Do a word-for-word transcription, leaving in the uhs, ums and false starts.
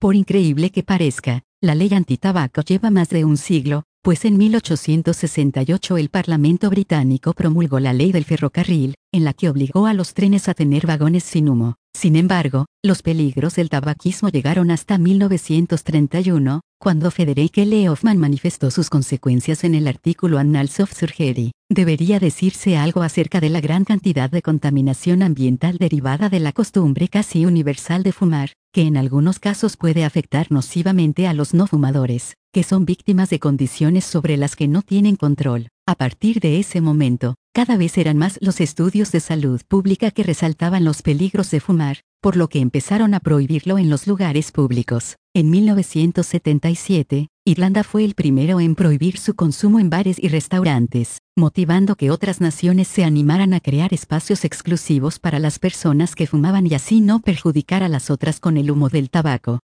Por increíble que parezca, la ley antitabaco lleva más de un siglo, pues en mil ochocientos sesenta y ocho el Parlamento británico promulgó la Ley del Ferrocarril, en la que obligó a los trenes a tener vagones sin humo. Sin embargo, los peligros del tabaquismo llegaron hasta mil novecientos treinta y uno, cuando Frederick L. Hoffman manifestó sus consecuencias en el artículo Annals of Surgery. Debería decirse algo acerca de la gran cantidad de contaminación ambiental derivada de la costumbre casi universal de fumar, que en algunos casos puede afectar nocivamente a los no fumadores, que son víctimas de condiciones sobre las que no tienen control. A partir de ese momento, cada vez eran más los estudios de salud pública que resaltaban los peligros de fumar, por lo que empezaron a prohibirlo en los lugares públicos. En mil novecientos setenta y siete, Irlanda fue el primero en prohibir su consumo en bares y restaurantes, motivando que otras naciones se animaran a crear espacios exclusivos para las personas que fumaban y así no perjudicar a las otras con el humo del tabaco.